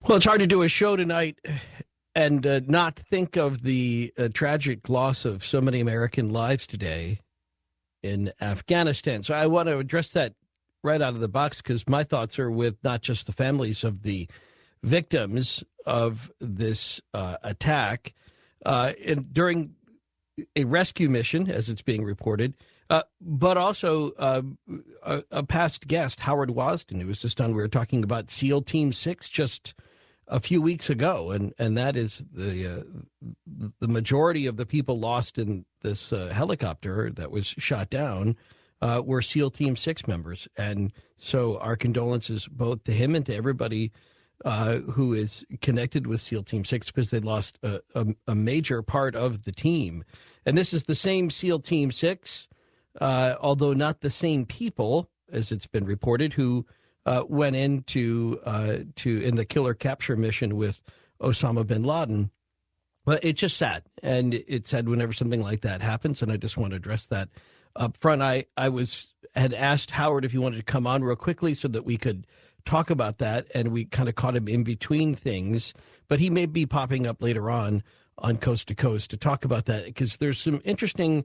Well, it's hard to do a show tonight and not think of the tragic loss of so many American lives today in Afghanistan. So I want to address that right out of the box because my thoughts are with not just the families of the victims of this attack during a rescue mission, as it's being reported, but also a past guest, Howard Wasden, who was just on. We were talking about SEAL Team 6 just a few weeks ago, and that is the majority of the people lost in this helicopter that was shot down were SEAL Team 6 members. And so our condolences both to him and to everybody who is connected with SEAL Team 6 because they lost a major part of the team. And this is the same SEAL Team 6, although not the same people, as it's been reported, who went into in the killer capture mission with Osama bin Laden. But it's just sad. And it's sad whenever something like that happens. And I just want to address that up front. I had asked Howard if he wanted to come on real quickly so that we could talk about that. And we kind of caught him in between things. But he may be popping up later on Coast to Coast to talk about that because there's some interesting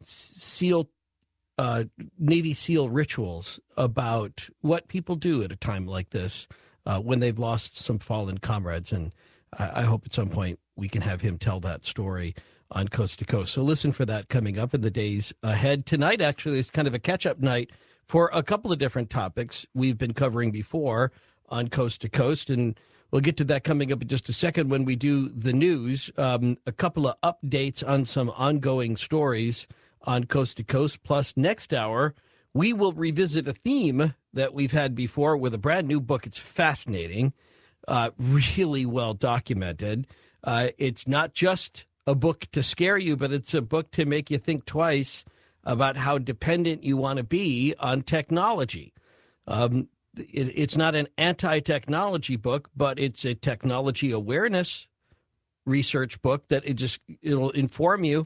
Navy SEAL rituals about what people do at a time like this when they've lost some fallen comrades. And I hope at some point we can have him tell that story on Coast to Coast. So listen for that coming up in the days ahead. Tonight, actually, is kind of a catch-up night for a couple of different topics we've been covering before on Coast to Coast. And we'll get to that coming up in just a second when we do the news. A couple of updates on some ongoing stories on Coast to Coast. Plus, next hour, we will revisit a theme that we've had before with a brand new book. It's fascinating, really well documented. It's not just a book to scare you, but it's a book to make you think twice about how dependent you want to be on technology. It's not an anti-technology book, but it's a technology awareness research book that it'll inform you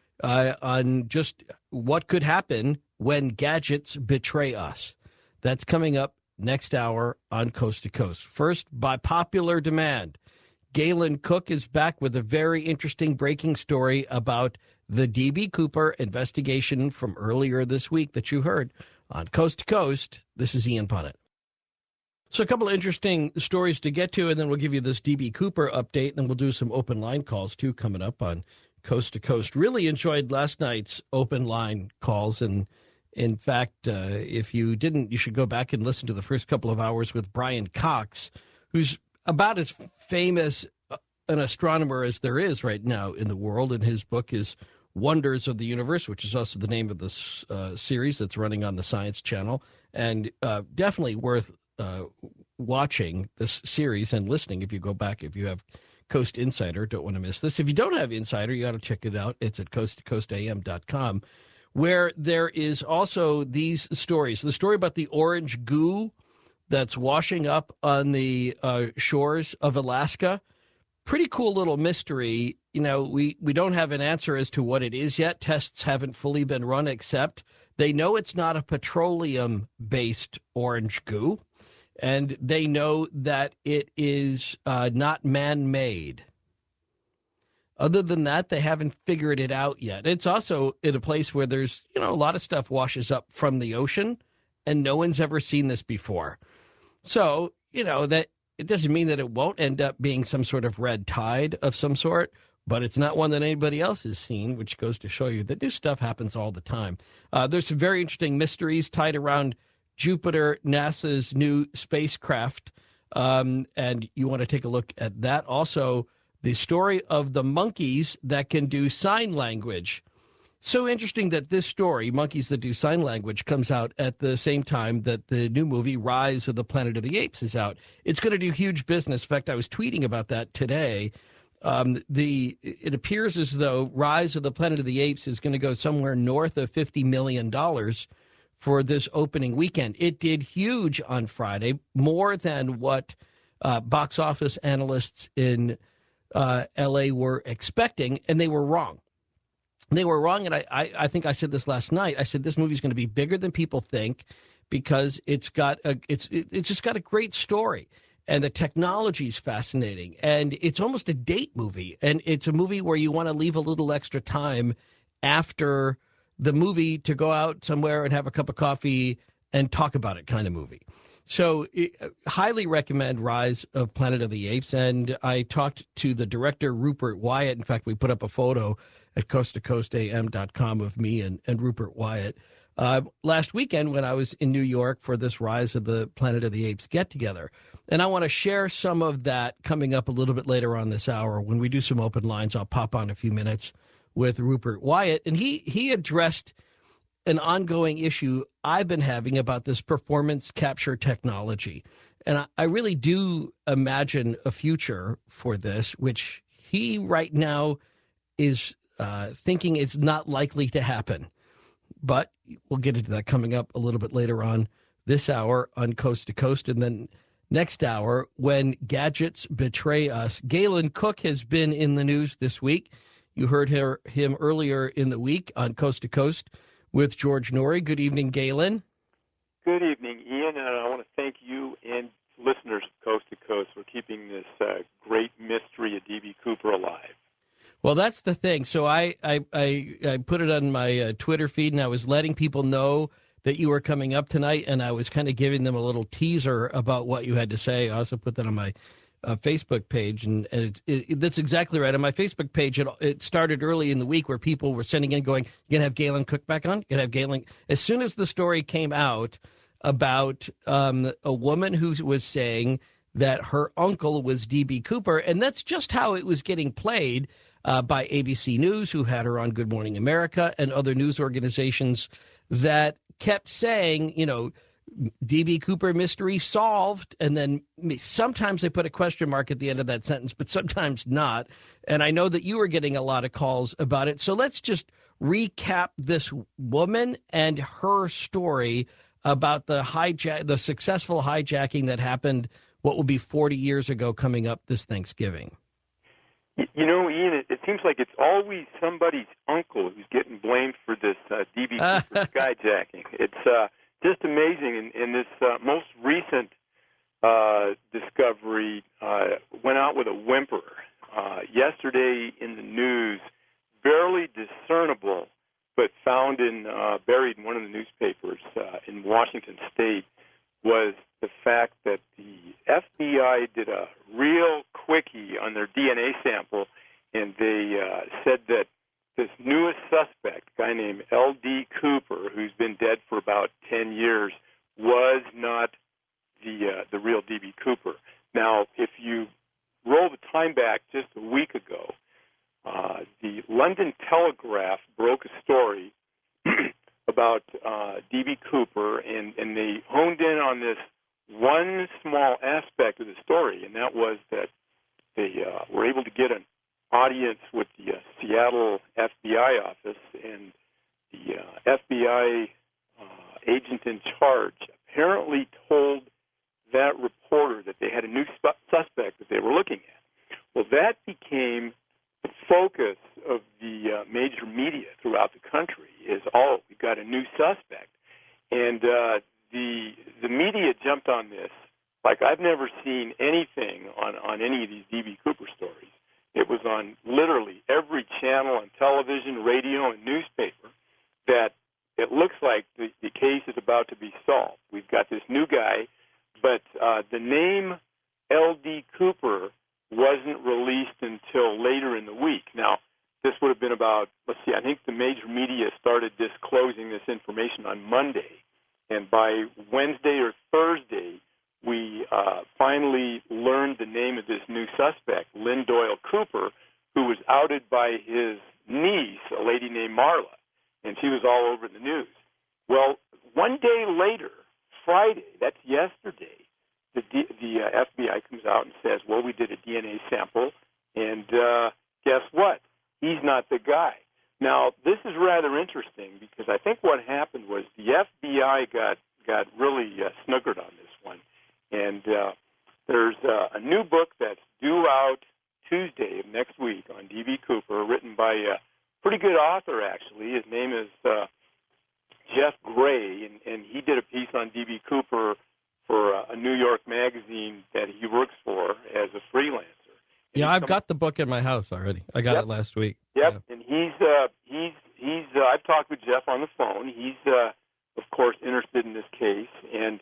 on just what could happen when gadgets betray us. That's coming up next hour on Coast to Coast. First, by popular demand, Galen Cook is back with a very interesting breaking story about the D.B. Cooper investigation from earlier this week that you heard on Coast to Coast. This is Ian Punnett. So a couple of interesting stories to get to, and then we'll give you this D.B. Cooper update, and then we'll do some open line calls, too, coming up on Coast to Coast. Really enjoyed last night's open line calls. And in fact, if you didn't, you should go back and listen to the first couple of hours with Brian Cox, who's about as famous an astronomer as there is right now in the world. And his book is Wonders of the Universe, which is also the name of this series that's running on the Science Channel. And definitely worth watching this series and listening if you go back, if you have Coast Insider. Don't want to miss this. If you don't have Insider, you got to check it out. It's at coasttocoastam.com, where there is also these stories. The story about the orange goo that's washing up on the shores of Alaska. Pretty cool little mystery. You know, we don't have an answer as to what it is yet. Tests haven't fully been run, except they know it's not a petroleum-based orange goo. And they know that it is not man-made. Other than that, they haven't figured it out yet. It's also in a place where there's, a lot of stuff washes up from the ocean, and no one's ever seen this before. So, that it doesn't mean that it won't end up being some sort of red tide of some sort, but it's not one that anybody else has seen, which goes to show you that new stuff happens all the time. There's some very interesting mysteries tied around Jupiter, NASA's new spacecraft, and you want to take a look at that. Also, the story of the monkeys that can do sign language. So interesting that this story, Monkeys That Do Sign Language, comes out at the same time that the new movie Rise of the Planet of the Apes is out. It's going to do huge business. In fact, I was tweeting about that today. It appears as though Rise of the Planet of the Apes is going to go somewhere north of $50 million for this opening weekend. It did huge on Friday, more than what box office analysts in L.A. were expecting, and they were wrong. They were wrong, and I think I said this last night. I said this movie's going to be bigger than people think because it's just got a great story. and the technology is fascinating. And it's almost a date movie. And it's a movie where you want to leave a little extra time after the movie to go out somewhere and have a cup of coffee and talk about it kind of movie. So highly recommend Rise of Planet of the Apes. And I talked to the director, Rupert Wyatt. In fact, we put up a photo at coasttocoastam.com of me and Rupert Wyatt last weekend when I was in New York for this Rise of the Planet of the Apes get-together. And I want to share some of that coming up a little bit later on this hour. When we do some open lines, I'll pop on a few minutes with Rupert Wyatt. And he addressed an ongoing issue I've been having about this performance capture technology. And I really do imagine a future for this, which he right now is thinking it's not likely to happen. But we'll get into that coming up a little bit later on this hour on Coast to Coast. And then next hour, when gadgets betray us. Galen Cook has been in the news this week. You heard him earlier in the week on Coast to Coast with George Noory. Good evening, Galen. Good evening, Ian, and I want to thank you and listeners of Coast to Coast for keeping this great mystery of D.B. Cooper alive. Well, that's the thing. So I put it on my Twitter feed, and I was letting people know that you were coming up tonight, and I was kind of giving them a little teaser about what you had to say. I also put that on my Facebook page, and that's exactly right. On my Facebook page, it started early in the week where people were sending in going, "You gonna have Galen Cook back on? You gonna have Galen?" As soon as the story came out about a woman who was saying that her uncle was D.B. Cooper, and that's just how it was getting played by ABC News, who had her on Good Morning America, and other news organizations that kept saying, D.B. Cooper mystery solved, and then sometimes they put a question mark at the end of that sentence, but sometimes not. And I know that you were getting a lot of calls about it. So let's just recap this woman and her story about the successful hijacking that happened, what will be 40 years ago, coming up this Thanksgiving. Ian, it seems like it's always somebody's uncle who's getting blamed for this D.B. Cooper skyjacking. It's just amazing. And this most recent discovery went out with a whimper. Yesterday in the news, barely discernible, but found buried in one of the newspapers in Washington State, was the fact that the FBI did a real quickie on their DNA sample, and they said that this newest suspect, a guy named L.D. Cooper, who's been dead for about 10 years, was not the real D.B. Cooper. Now, if you roll the time back just a week ago, the London Telegraph broke a story about D.B. Cooper, and they honed in on this one small aspect of the story, and that was that they were able to get an audience with the Seattle FBI office, and the FBI agent in charge apparently told that reporter that they had a new suspect that they were looking at. Well, that became the focus of the major media throughout the country, is, we've got a new suspect. And the media jumped on this like I've never seen anything on any of these D.B. Cooper stories. It was on literally every channel on television, radio, and newspaper that it looks like the case is about to be solved. We've got this new guy, but the name L.D. Cooper wasn't released until later in the week. Now, this would have been about, I think the major media started disclosing this information on Monday. And by Wednesday or Thursday, we finally learned the name of this new suspect, Lynn Doyle Cooper, who was outed by his niece, a lady named Marla. And she was all over the news. Well, one day later, Friday, that's yesterday, the FBI comes out and says, well, we did a DNA sample, and guess what? He's not the guy. Now, this is rather interesting because I think what happened was the FBI got really snookered on this one. And there's a new book that's due out Tuesday of next week on D.B. Cooper, written by a pretty good author, actually. His name is Jeff Gray, and he did a piece on D.B. Cooper for a New York magazine that he works for as a freelancer. And Yeah, I've got the book in my house already. I got it last week. Yep, Yeah. and he's I've talked with Jeff on the phone. He's of course interested in this case, and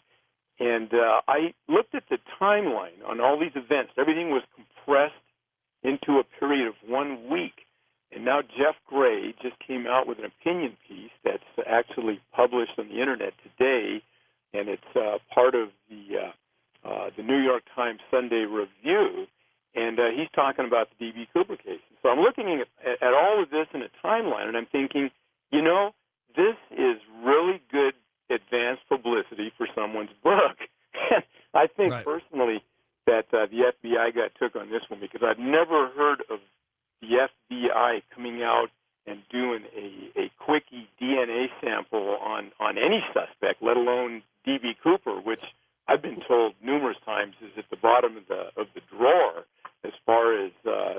I looked at the timeline on all these events. Everything was compressed into a period of 1 week. And now Jeff Gray just came out with an opinion piece that's actually published on the internet today, and it's part of the New York Times Sunday Review, and he's talking about the D.B. Cooper case. So I'm looking at all of this in a timeline, and I'm thinking, this is really good advanced publicity for someone's book. I think personally that the FBI took on this one, because I've never heard of the FBI coming out and doing a quickie DNA sample on any suspect, let alone D.B. Cooper, which I've been told numerous times is at the bottom of the drawer as far as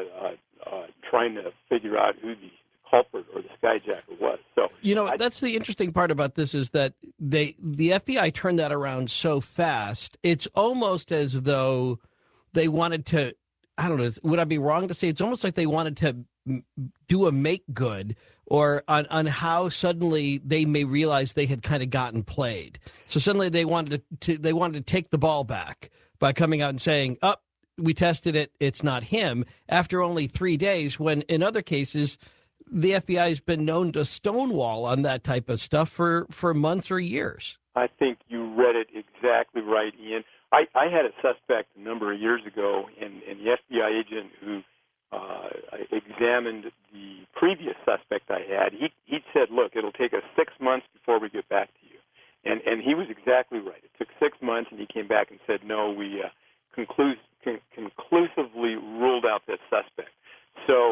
trying to figure out who the culprit or the skyjacker was. So that's the interesting part about this, is that the FBI turned that around so fast. It's almost as though they wanted to, I don't know, would I be wrong to say it's almost like they wanted to do a make good, or on how suddenly they may realize they had kind of gotten played. So suddenly they wanted to take the ball back by coming out and saying, "Oh, we tested it, it's not him," after only 3 days, when in other cases the FBI has been known to stonewall on that type of stuff for months or years. I think you read it exactly right, Ian. I had a suspect a number of years ago, and the FBI agent who examined the previous suspect I had, he said, "Look, it'll take us 6 months before we get back to you." And he was exactly right. It took 6 months, and he came back and said, "No, we conclusively ruled out this suspect." So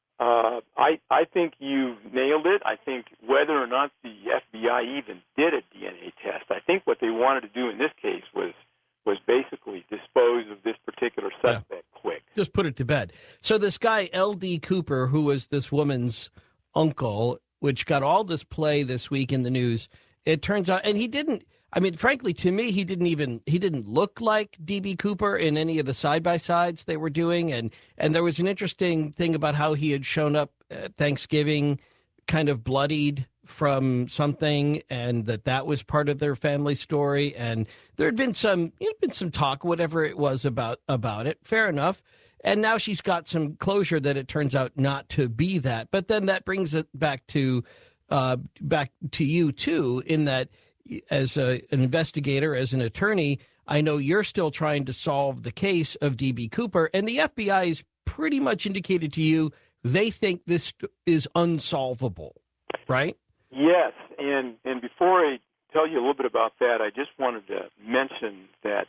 I think you nailed it. I think whether or not the FBI even did a DNA test, I think what they wanted to do in this case was basically dispose of this particular suspect quick. Just put it to bed. So this guy, L.D. Cooper, who was this woman's uncle, which got all this play this week in the news, it turns out, and he didn't, I mean, frankly, to me, he didn't look like D.B. Cooper in any of the side-by-sides they were doing. And there was an interesting thing about how he had shown up at Thanksgiving kind of bloodied from something, and that was part of their family story. And there had been some talk, whatever it was about it. Fair enough. And now she's got some closure that it turns out not to be that. But then that brings it back to you too, in that as an investigator, as an attorney, I know you're still trying to solve the case of D.B. Cooper, and the FBI has pretty much indicated to you they think this is unsolvable, right? Yes, and before I tell you a little bit about that, I just wanted to mention that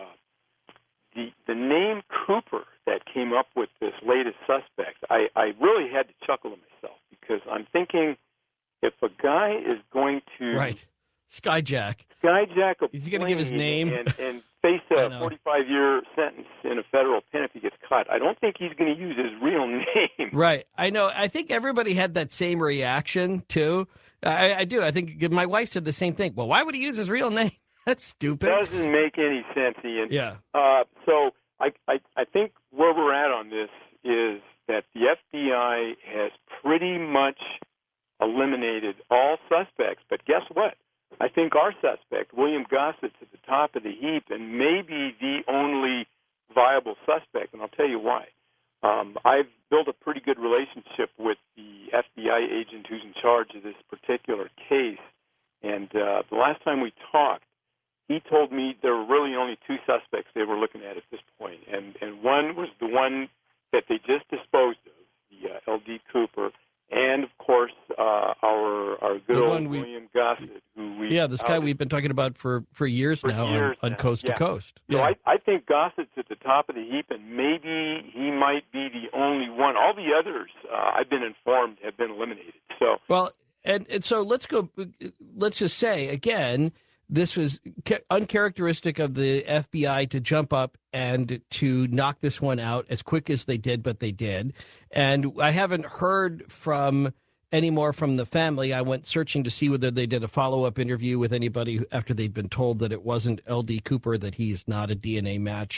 the name Cooper that came up with this latest suspect, I really had to chuckle to myself, because I'm thinking, if a guy is going to skyjack a he's going to give his name and face a 45-year sentence in a federal pen if he gets caught, I don't think he's going to use his real name. Right. I know. I think everybody had that same reaction too. I do. I think my wife said the same thing. Well, why would he use his real name? That's stupid. Doesn't make any sense, Ian. Yeah. So I think where we're at on this is that the FBI has pretty much eliminated all suspects. But guess what? I think our suspect, William Gossett's at the top of the heap, and maybe the only viable suspect, and I'll tell you why. I've built a pretty good relationship with the FBI agent who's in charge of this particular case, and the last time we talked, he told me there were really only two suspects they were looking at this point, and one was the one that they just disposed of, the L.D. Cooper, and, of course, our good old William Gossett, this guy we've been talking about for years now on Coast to Coast. So I think Gossett's at the top of the heap, and maybe he might be the only one. All the others, I've been informed, have been eliminated. So and so let's just say, again, this was uncharacteristic of the FBI to jump up and to knock this one out as quick as they did, but they did. And I haven't heard from any more from the family. I went searching to see whether they did a follow-up interview with anybody after they'd been told that it wasn't L.D. Cooper, that he's not a DNA match.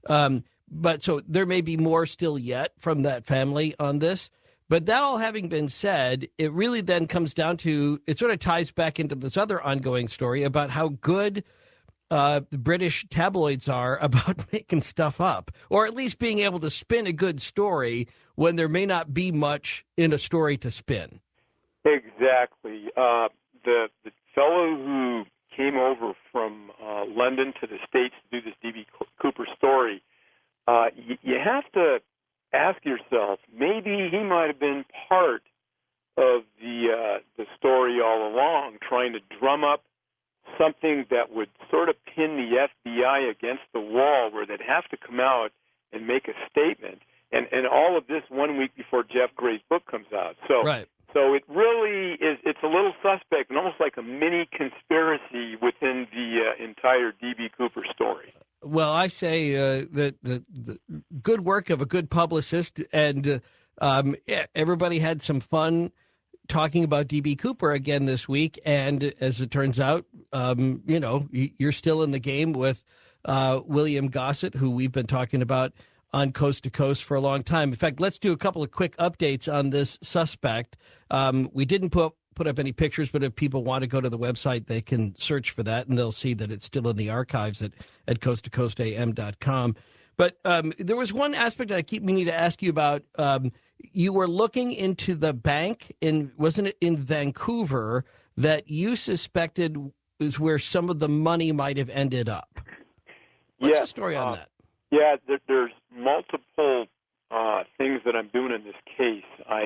But so there may be more still yet from that family on this. But that all having been said, it really then comes down to, it sort of ties back into this other ongoing story about how good British tabloids are about making stuff up, or at least being able to spin a good story when there may not be much in a story to spin. Exactly. The fellow who came over from London to the States to do this D.B. Cooper story, you have to ask yourself, maybe he might have been part of the story all along, trying to drum up something that would sort of pin the FBI against the wall, where they'd have to come out and make a statement. And all of this 1 week before Jeff Gray's book comes out. So, right. So it really is, it's a little suspect and almost like a mini conspiracy within the entire D.B. Cooper story. Well, I say that the good work of a good publicist, and everybody had some fun talking about D.B. Cooper again this week. And as it turns out, you're still in the game with William Gossett, who we've been talking about on Coast to Coast for a long time. In fact, let's do a couple of quick updates on this suspect. We didn't put up any pictures, but if people want to go to the website, they can search for that, and they'll see that it's still in the archives at coasttocoastam.com. But there was one aspect that we need to ask you about. You were looking into the bank wasn't it in Vancouver, that you suspected is where some of the money might have ended up. What's the story on that? Yeah, there's multiple things that I'm doing in this case.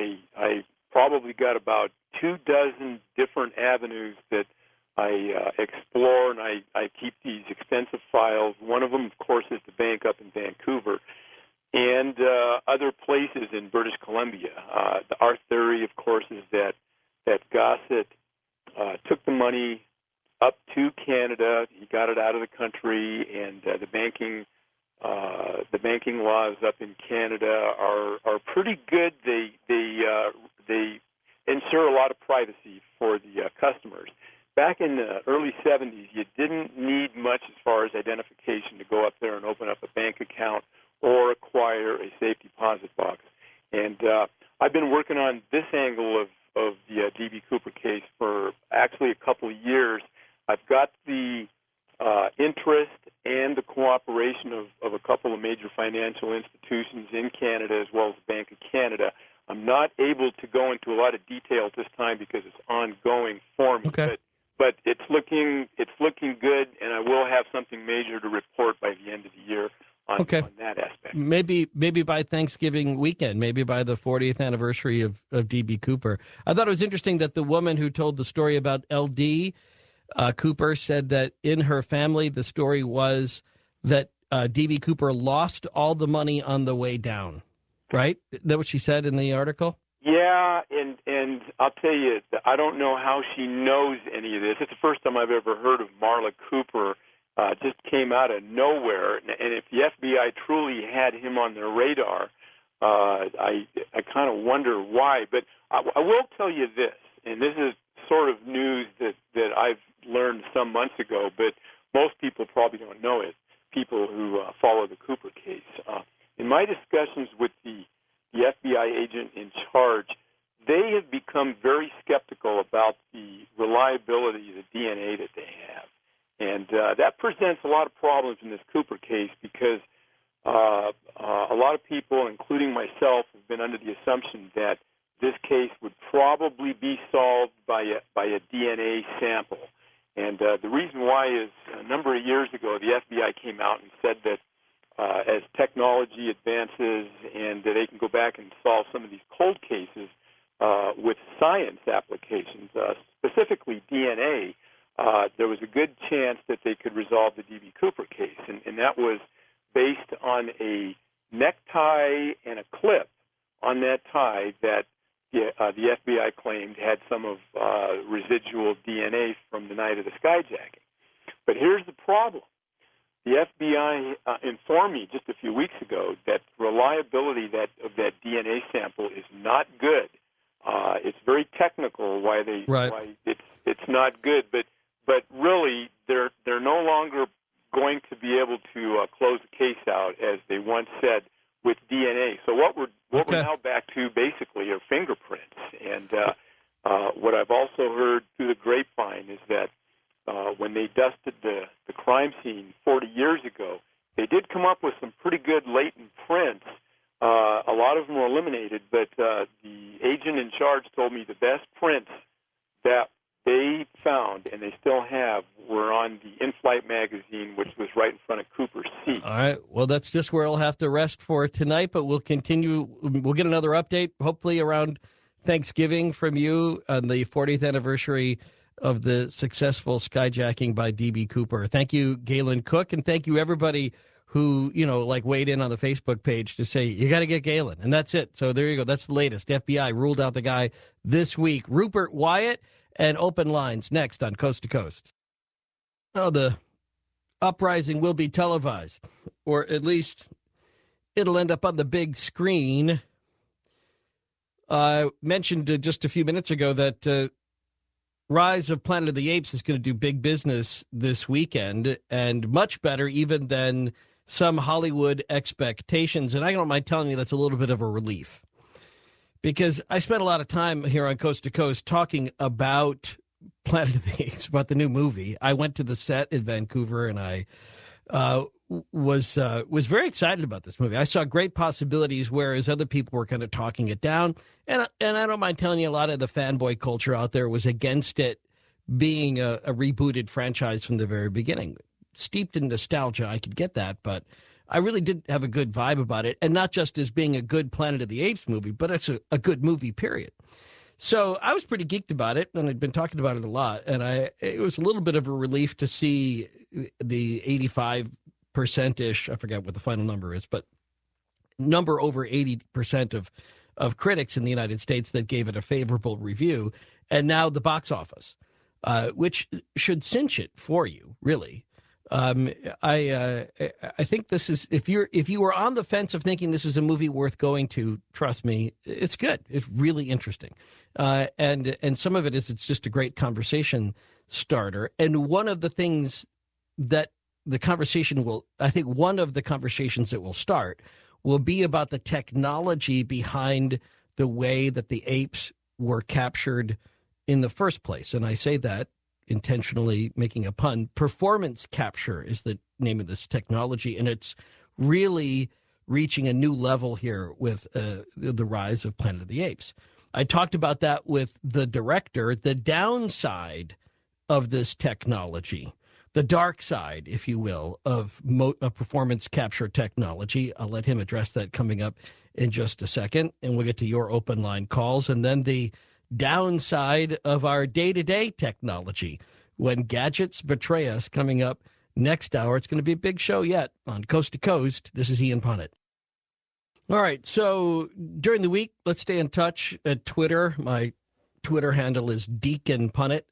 I probably got about 24 different avenues that I explore, and I keep these extensive files. One of them, of course, is the bank up in Vancouver, and other places in British Columbia. Our theory, of course, is that Gossett took the money up to Canada. He got it out of the country, and the banking laws up in Canada are pretty good. They ensure a lot of privacy for the customers. Back in the early 70s, you didn't need much as far as identification to go up there and open up a bank account or acquire a safe deposit box. And I've been working on this angle of the D.B. Cooper case for actually a couple of years. I've got the interest and the cooperation of a couple of major financial institutions in Canada, as well as the Bank of Canada. I'm not able to go into a lot of detail at this time because it's ongoing for me. Okay. But it's looking good, and I will have something major to report by the end of the year on that aspect. Maybe by Thanksgiving weekend, maybe by the 40th anniversary of D.B. Cooper. I thought it was interesting that the woman who told the story about L.D. Cooper said that in her family, the story was that D.B. Cooper lost all the money on the way down. Right? Is that what she said in the article? Yeah, and I'll tell you, I don't know how she knows any of this. It's the first time I've ever heard of Marla Cooper. Just came out of nowhere. And if the FBI truly had him on their radar, I kind of wonder why. But I will tell you this, and this is sort of news that I've learned some months ago, but most people probably don't know it, people who follow the Cooper case. In my discussions with the FBI agent in charge, they have become very skeptical about the reliability of the DNA that they have. And that presents a lot of problems in this Cooper case because a lot of people, including myself, have been under the assumption that this case would probably be solved by a DNA sample. And the reason why is a number of years ago, the FBI came out and said that as technology advances and they can go back and solve some of these cold cases with science applications, specifically DNA, there was a good chance that they could resolve the D.B. Cooper case. And that was based on a necktie and a clip on that tie that the FBI claimed had some of residual DNA from the night of the skyjacking. But here's the problem. The FBI informed me just a few weeks ago that reliability of that DNA sample is not good. It's very why it's not good. But really, they're no longer going to be able to close the case out as they once said with DNA. So what we're now back to basically are fingerprints. And what I've also heard through the grapevine is that when they dusted the crime scene 40 years ago, they did come up with some pretty good latent prints. A lot of them were eliminated, but the agent in charge told me the best prints that they found, and they still have, were on the In-Flight magazine, which was right in front of Cooper's seat. All right. Well, that's just where I'll have to rest for tonight, but we'll continue. We'll get another update, hopefully around Thanksgiving from you on the 40th anniversary of the successful skyjacking by D.B. Cooper. Thank you, Galen Cook, and thank you, everybody who, weighed in on the Facebook page to say, you got to get Galen. And that's it. So there you go. That's the latest. FBI ruled out the guy this week. Rupert Wyatt and Open Lines next on Coast to Coast. Oh, the uprising will be televised, or at least it'll end up on the big screen. I mentioned just a few minutes ago that Rise of Planet of the Apes is going to do big business this weekend, and much better even than some Hollywood expectations. And I don't mind telling you that's a little bit of a relief, because I spent a lot of time here on Coast to Coast talking about Planet of the Apes, about the new movie. I went to the set in Vancouver, and I was very excited about this movie. I saw great possibilities, whereas other people were kind of talking it down. And I don't mind telling you, a lot of the fanboy culture out there was against it being a rebooted franchise from the very beginning. Steeped in nostalgia, I could get that, but I really did have a good vibe about it, and not just as being a good Planet of the Apes movie, but it's a good movie, period. So I was pretty geeked about it, and I'd been talking about it a lot, and it was a little bit of a relief to see the 85%-ish, I forget what the final number is, but number over 80% of critics in the United States that gave it a favorable review, and now the box office, which should cinch it for you, really. I think this is, if you were on the fence of thinking this is a movie worth going to, trust me, it's good. It's really interesting. And some of it's just a great conversation starter. And one of the things that the conversation I think one of the conversations that will start will be about the technology behind the way that the apes were captured in the first place. And I say that intentionally making a pun. Performance capture is the name of this technology, and it's really reaching a new level here with the Rise of Planet of the Apes. I talked about that with the director, the downside of this technology, the dark side, if you will, of performance capture technology. I'll let him address that coming up in just a second, and we'll get to your open line calls, and then the downside of our day-to-day technology when gadgets betray us, coming up next hour. It's going to be a big show yet on Coast to Coast. This is Ian Punnett. All right, so during the week, let's stay in touch at Twitter. My Twitter handle is Deacon Punnett,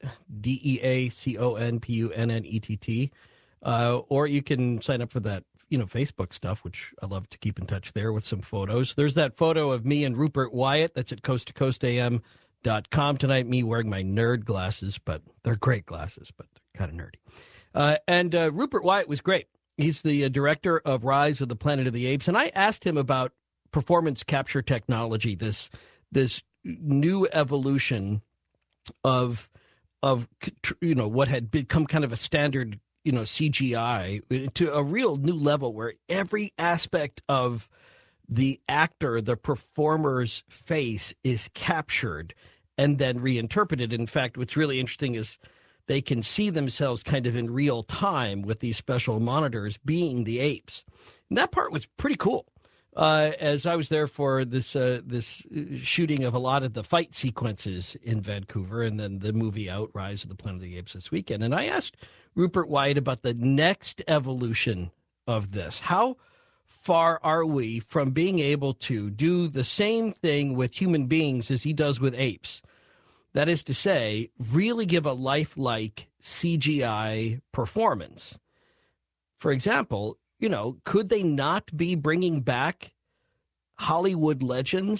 DeaconPunnett, or you can sign up for that Facebook stuff, which I love to keep in touch there with some photos. There's that photo of me and Rupert Wyatt. That's at coasttocoastam.com tonight, me wearing my nerd glasses, but they're great glasses, but they're kind of nerdy. And Rupert Wyatt was great. He's the director of Rise of the Planet of the Apes, and I asked him about performance capture technology, this new evolution of what had become kind of a standard CGI to a real new level where every aspect of the actor, the performer's face is captured and then reinterpreted. In fact, what's really interesting is they can see themselves kind of in real time with these special monitors being the apes. And that part was pretty cool. As I was there for this shooting of a lot of the fight sequences in Vancouver, and then the movie out, Rise of the Planet of the Apes, this weekend. And I asked Rupert Wyatt about the next evolution of this. How far are we from being able to do the same thing with human beings as he does with apes? That is to say, really give a lifelike CGI performance. For example, could they not be bringing back Hollywood legends?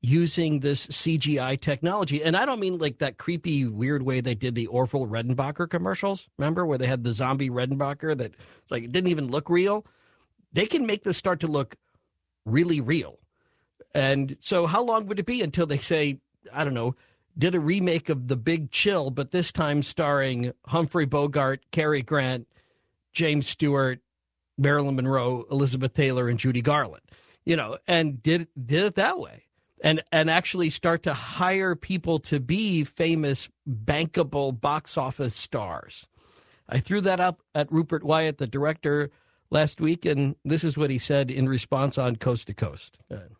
using this CGI technology. And I don't mean like that creepy, weird way they did the Orville Redenbacher commercials. Remember where they had the zombie Redenbacher that it's like it didn't even look real? They can make this start to look really real. And so how long would it be until they say, I don't know, did a remake of The Big Chill, but this time starring Humphrey Bogart, Cary Grant, James Stewart, Marilyn Monroe, Elizabeth Taylor, and Judy Garland, and did it that way. And actually start to hire people to be famous, bankable box office stars. I threw that up at Rupert Wyatt, the director, last week, and this is what he said in response on Coast to Coast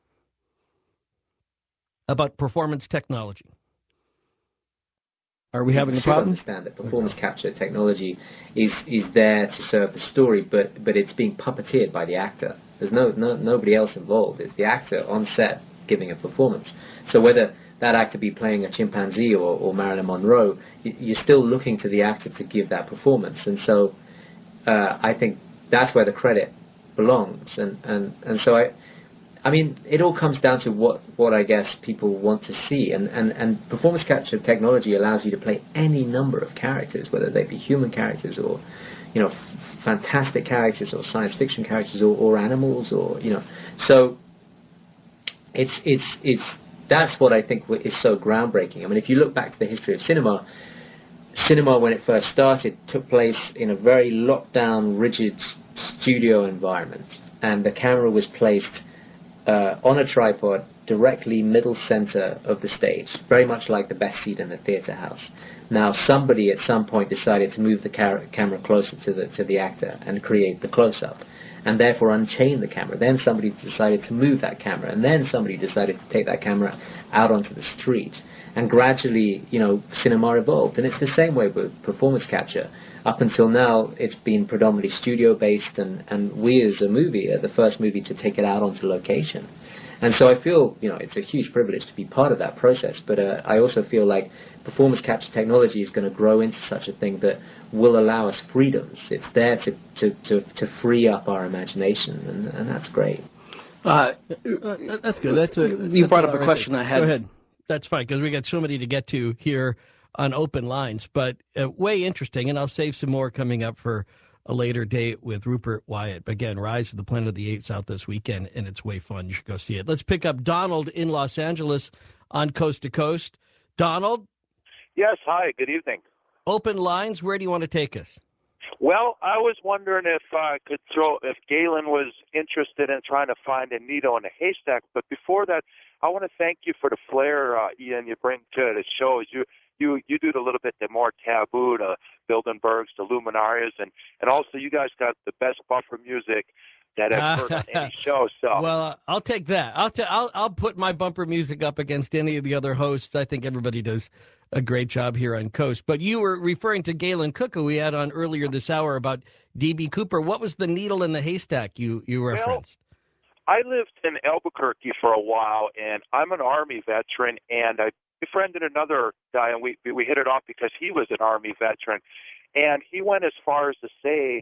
about performance technology. Are we having a problem? I understand that performance capture technology is there to serve the story, but it's being puppeteered by the actor. There's nobody else involved. It's the actor on set giving a performance. So whether that actor be playing a chimpanzee or Marilyn Monroe, you're still looking to the actor to give that performance. And so I think that's where the credit belongs. And so I mean, it all comes down to what I guess people want to see. And performance capture technology allows you to play any number of characters, whether they be human characters or, fantastic characters or science fiction characters or animals or, So it's that's what I think is so groundbreaking. I mean, if you look back to the history of cinema when it first started took place in a very locked down, rigid studio environment, and the camera was placed on a tripod directly middle center of the stage, very much like the best seat in the theater house. Now, somebody at some point decided to move the camera closer to the actor and create the close-up, and therefore unchain the camera. Then somebody decided to move that camera, and then somebody decided to take that camera out onto the street. And gradually, cinema evolved. And it's the same way with performance capture. Up until now, it's been predominantly studio-based, and we as a movie are the first movie to take it out onto location. And so I feel, it's a huge privilege to be part of that process. But I also feel like performance capture technology is going to grow into such a thing that will allow us freedoms. It's there to free up our imagination, and that's great. That's good. You brought up a question I had. Go ahead. That's fine, because we got so many to get to here on Open Lines, but way interesting, and I'll save some more coming up for a later date with Rupert Wyatt. But again, Rise of the Planet of the Apes out this weekend, and it's way fun. You should go see it. Let's pick up Donald in Los Angeles on Coast to Coast. Donald? Yes, hi, good evening. Open Lines, where do you want to take us? Well, I was wondering if Galen was interested in trying to find a needle in a haystack. But before that, I want to thank you for the flair, Ian, you bring to the shows. You do the little bit the more taboo, the Bilderbergs, the Luminarias, and also you guys got the best bumper music that I've heard on any show. So well, I'll take that. I'll put my bumper music up against any of the other hosts. I think everybody does a great job here on Coast. But you were referring to Galen Cook, who we had on earlier this hour, about D.B. Cooper. What was the needle in the haystack you referenced? I lived in Albuquerque for a while, and I'm an Army veteran, and I befriended another guy, and we hit it off because he was an Army veteran, and he went as far as to say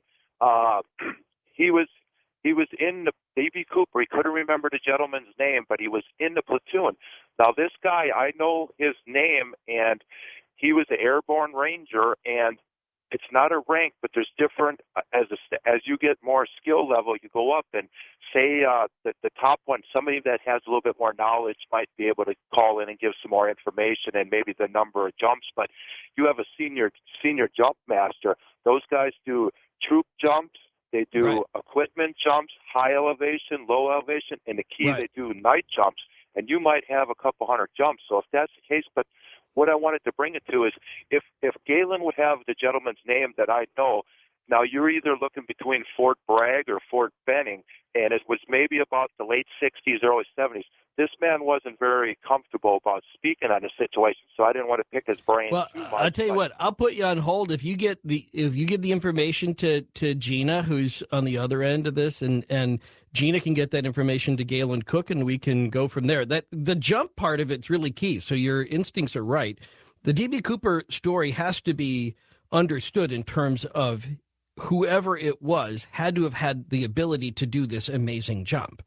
he was in the D.B. Cooper. He couldn't remember the gentleman's name, but he was in the platoon. Now, this guy, I know his name, and he was an airborne ranger, and it's not a rank, but there's different as you get more skill level, you go up, and say the top one, somebody that has a little bit more knowledge might be able to call in and give some more information and maybe the number of jumps. But you have a senior jump master. Those guys do troop jumps. They do equipment jumps, high elevation, low elevation, and the key, they do night jumps. And you might have a couple hundred jumps. So if that's the case, but what I wanted to bring it to is if Galen would have the gentleman's name that I know, now you're either looking between Fort Bragg or Fort Benning, and it was maybe about the late 60s, early 70s. This man wasn't very comfortable about speaking on the situation, so I didn't want to pick his brain too much. I'll tell you what, I'll put you on hold if you give the information to Gina, who's on the other end of this, and Gina can get that information to Galen Cook, and we can go from there. That the jump part of it's really key. So your instincts are right. The D.B. Cooper story has to be understood in terms of whoever it was had to have had the ability to do this amazing jump.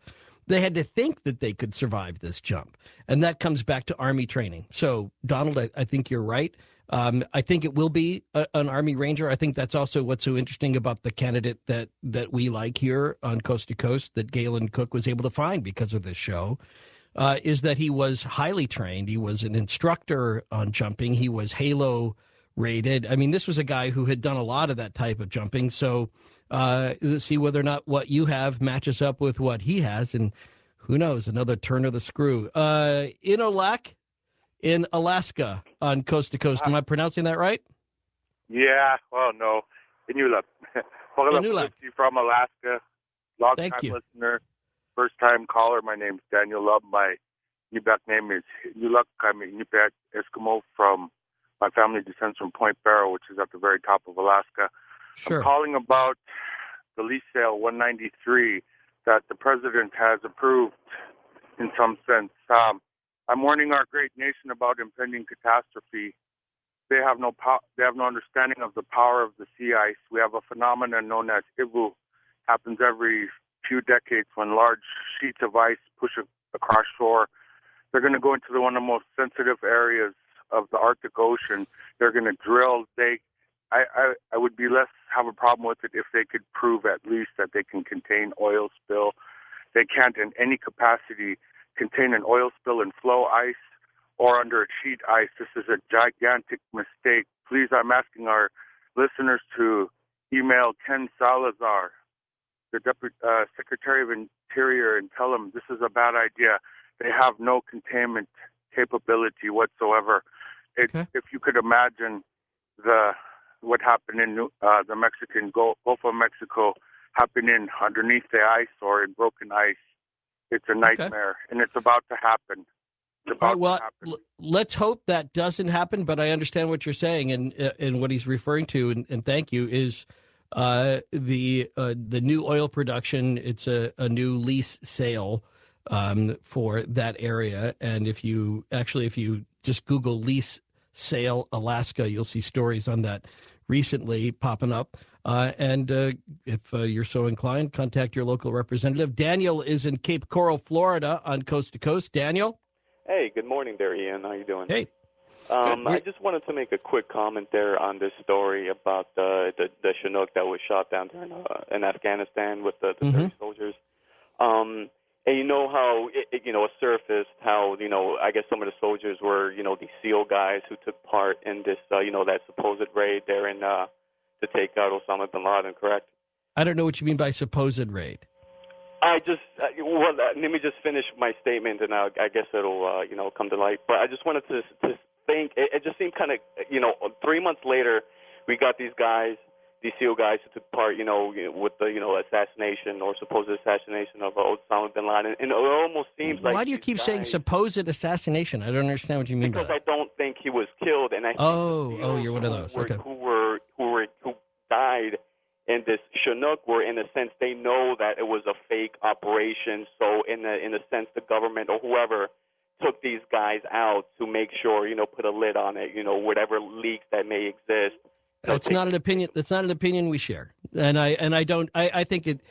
They had to think that they could survive this jump. And that comes back to Army training. So, Donald, I think you're right. I think it will be an Army Ranger. I think that's also what's so interesting about the candidate that we like here on Coast to Coast that Galen Cook was able to find because of this show, is that he was highly trained. He was an instructor on jumping. He was Halo rated. I mean, this was a guy who had done a lot of that type of jumping. So let's see whether or not what you have matches up with what he has. And who knows, another turn of the screw. Inulak in Alaska on Coast to Coast. Am I pronouncing that right? Yeah, well, no. Inulak. Inulak. From Alaska. Long-time listener, first-time caller. My name's Daniel Love. My Inupiaq name is Inulak. I'm an Inupiaq Eskimo from, my family descends from Point Barrow, which is at the very top of Alaska. Sure. I'm calling about the lease sale 193 that the president has approved in some sense. I'm warning our great nation about impending catastrophe. They have no understanding of the power of the sea ice. We have a phenomenon known as Ivu. Happens every few decades when large sheets of ice push across shore. They're going to go into one of the most sensitive areas of the Arctic Ocean. They're going to drill. I would be less have a problem with it if they could prove at least that they can contain oil spill. They can't in any capacity contain an oil spill in flow ice or under a sheet ice. This is a gigantic mistake. Please, I'm asking our listeners to email Ken Salazar, the Deputy Secretary of Interior, and tell him this is a bad idea. They have no containment capability whatsoever. Okay. If you could imagine what happened in the Mexican Gulf of Mexico happening underneath the ice or in broken ice, it's a nightmare, and it's about to happen. Let's hope that doesn't happen, but I understand what you're saying, and what he's referring to, and thank you, is the new oil production. It's a new lease sale for that area, and if you just Google lease sale Alaska, you'll see stories on that recently popping up. And if you're so inclined, contact your local representative. Daniel is in Cape Coral, Florida on Coast to Coast. Daniel? Hey, good morning there, Ian. How you doing? Hey. I just wanted to make a quick comment there on this story about the Chinook that was shot down there in Afghanistan with the 30 soldiers. And you know how, it surfaced how, I guess some of the soldiers were, these SEAL guys who took part in this, that supposed raid there in to take out Osama bin Laden, correct? I don't know what you mean by supposed raid. Let me just finish my statement, and I guess it'll, come to light. But I just wanted to think, it just seemed kind of, 3 months later, we got these guys, these SEAL guys who took part, with the, assassination or supposed assassination of Osama bin Laden. And it almost seems like... Why do you keep saying supposed assassination? I don't understand what you mean by that. Because I don't think he was killed, and I think you're one of those. Okay. Who died in this Chinook were, in a sense, they know that it was a fake operation. So in a sense, the government or whoever took these guys out to make sure, put a lid on it, whatever leaks that may exist. That's not an opinion. That's not an opinion we share. And I don't, I think it,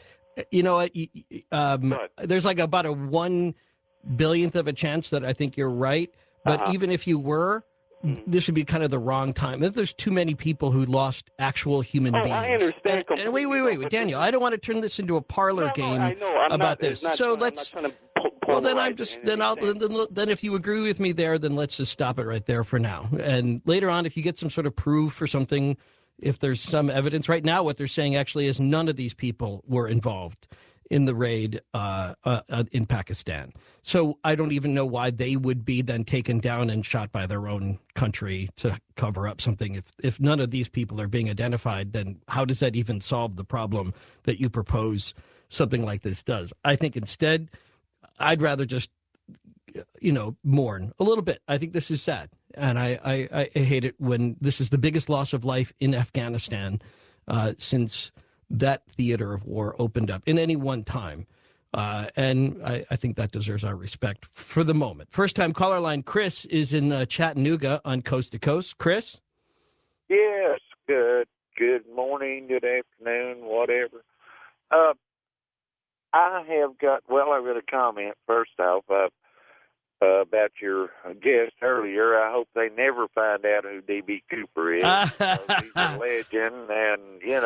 there's like about a 1 billionth of a chance that I think you're right. But even if you were, this would be kind of the wrong time. There's too many people who lost actual human beings. I understand. And wait, Daniel. I don't want to turn this into a parlor game about this. So let's. Well, then then if you agree with me there, then let's just stop it right there for now. And later on, if you get some sort of proof for something, if there's some evidence, right now what they're saying actually is none of these people were involved in the raid in Pakistan. So I don't even know why they would be then taken down and shot by their own country to cover up something. If none of these people are being identified, then how does that even solve the problem that you propose something like this does? I think instead, I'd rather just, mourn a little bit. I think this is sad. And I hate it when this is the biggest loss of life in Afghanistan since that theater of war opened up in any one time. And I think that deserves our respect for the moment. First time caller line, Chris is in Chattanooga on Coast to Coast. Chris? Yes, good morning, good afternoon, whatever. I have got, well, I got a comment first off about your guest earlier. I hope they never find out who D.B. Cooper is. He's a legend, and,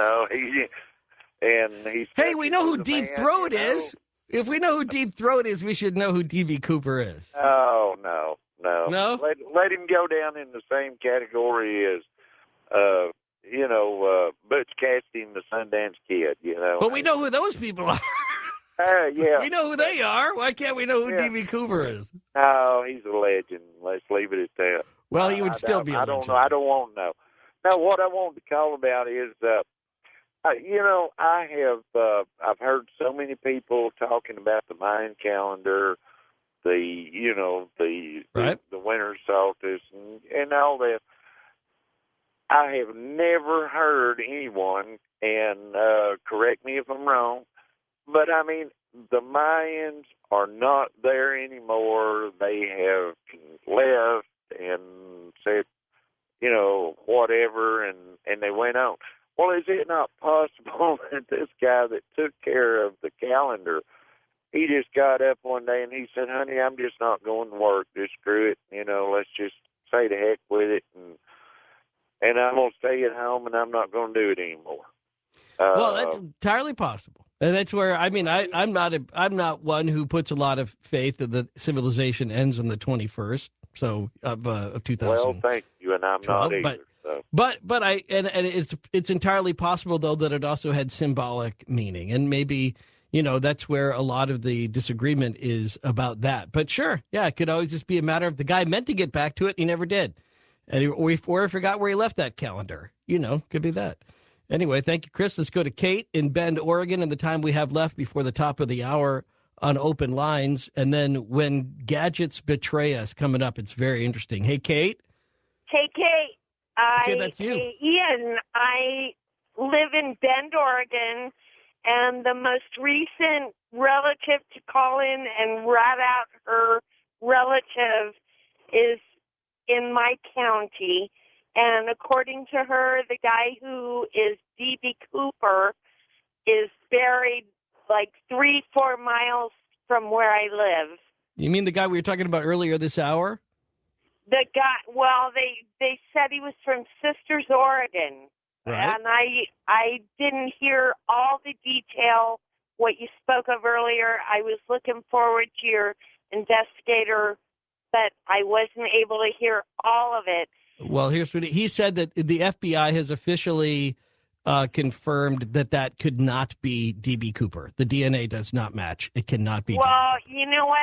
he's... Hey, we know who Deep Throat is. If we know who Deep Throat is, we should know who D.B. Cooper is. Oh, no. No? Let him go down in the same category as, Butch Cassidy and the Sundance Kid, But we know who those people are. Yeah. We know who they are. Why can't we know who D.B. Cooper is? No, he's a legend. Let's leave it at that. Well, he would still be a legend. I don't know. I don't want to know. Now, what I wanted to call about is, I've heard so many people talking about the Mayan calendar, the winter solstice, and all that. I have never heard anyone, and correct me if I'm wrong, but I mean, the Mayans are not there anymore. They have left and said, whatever, and they went on. Well, is it not possible that this guy that took care of the calendar, he just got up one day and he said, honey, I'm just not going to work. Just screw it. Let's just say the heck with it. And I'm going to stay at home and I'm not going to do it anymore. Well, that's entirely possible. And that's where, I'm not one who puts a lot of faith that the civilization ends on the 21st. So of 2000. Well, thank you. And I'm not either. But it's entirely possible, though, that it also had symbolic meaning. And maybe, that's where a lot of the disagreement is about that. But sure, yeah, it could always just be a matter of the guy meant to get back to it. He never did. Or he forgot where he left that calendar. Could be that. Anyway, thank you, Chris. Let's go to Kate in Bend, Oregon, and the time we have left before the top of the hour on Open Lines. And then When Gadgets Betray Us coming up. It's very interesting. Hey, Kate. Hey, Kate. Okay, that's you. Ian, I live in Bend, Oregon, and the most recent relative to call in and rat out her relative is in my county. And according to her, the guy who is D.B. Cooper is buried like 3-4 miles from where I live. You mean the guy we were talking about earlier this hour? The guy, well, they said he was from Sisters, Oregon. Right. And I didn't hear all the detail, what you spoke of earlier. I was looking forward to your investigator, but I wasn't able to hear all of it. Well, here's what he said, that the FBI has officially confirmed that could not be D.B. Cooper. The DNA does not match. It cannot be. Well, you know what?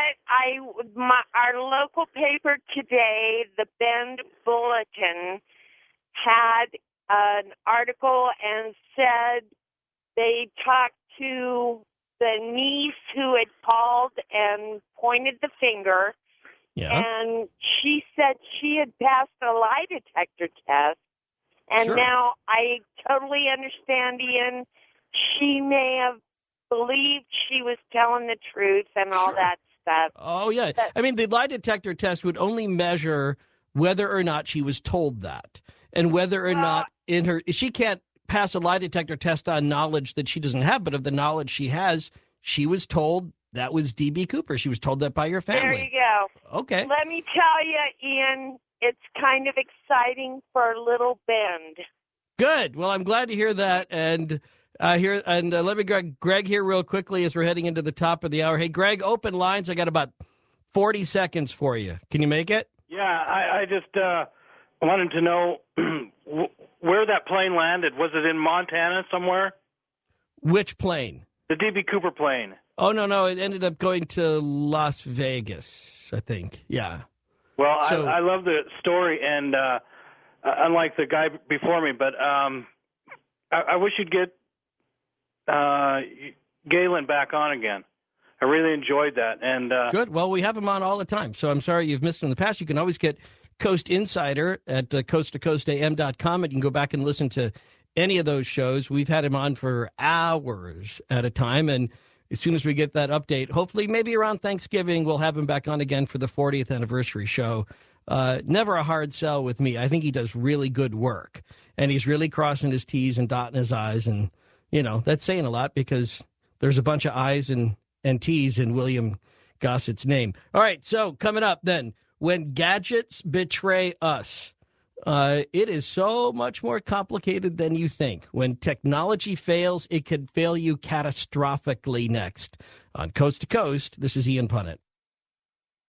Our local paper today, the Bend Bulletin, had an article and said they talked to the niece who had called and pointed the finger. Yeah. And she said she had passed a lie detector test. And Sure. Now I totally understand, Ian. She may have believed she was telling the truth and all Sure. that stuff. Oh, yeah. I mean, the lie detector test would only measure whether or not she was told that, and whether or not she can't pass a lie detector test on knowledge that she doesn't have, but of the knowledge she has, she was told that was D.B. Cooper. She was told that by your family. There you go. Okay. Let me tell you, Ian, it's kind of exciting for Little Bend. Good. Well, I'm glad to hear that. And let me grab Greg here real quickly as we're heading into the top of the hour. Hey, Greg, Open Lines. I got about 40 seconds for you. Can you make it? Yeah, I just wanted to know where that plane landed. Was it in Montana somewhere? Which plane? The D.B. Cooper plane. Oh, no. It ended up going to Las Vegas, I think. Yeah. Well, I love the story, and unlike the guy before me, but I wish you'd get Galen back on again. I really enjoyed that. And Good. Well, we have him on all the time, so I'm sorry you've missed him in the past. You can always get Coast Insider at coasttocoastam.com, and you can go back and listen to any of those shows. We've had him on for hours at a time, and as soon as we get that update, hopefully maybe around Thanksgiving, we'll have him back on again for the 40th anniversary show. Never a hard sell with me. I think he does really good work, and he's really crossing his T's and dotting his I's, and, that's saying a lot because there's a bunch of I's and T's in William Gossett's name. All right, so coming up then, when gadgets betray us. It is so much more complicated than you think. When technology fails, it could fail you catastrophically next. On Coast to Coast, this is Ian Punnett.